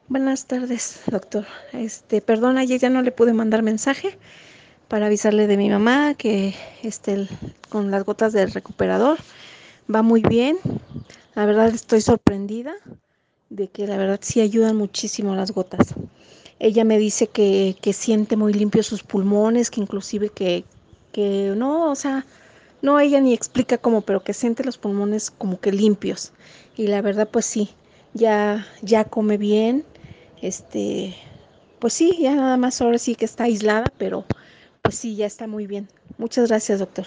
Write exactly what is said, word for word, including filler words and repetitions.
Buenas tardes, doctor. Este, perdón, ayer ya no le pude mandar mensaje para avisarle de mi mamá que este, el- con las gotas del recuperador va muy bien. La verdad estoy sorprendida de que la verdad sí ayudan muchísimo las gotas. Ella me dice que, que siente muy limpios sus pulmones, que inclusive que, que no, o sea, no, ella ni explica cómo, pero que siente los pulmones como que limpios. Y la verdad, pues sí, ya, ya come bien. Este, pues sí, ya nada más ahora sí que está aislada, pero pues sí, ya está muy bien. Muchas gracias, doctor.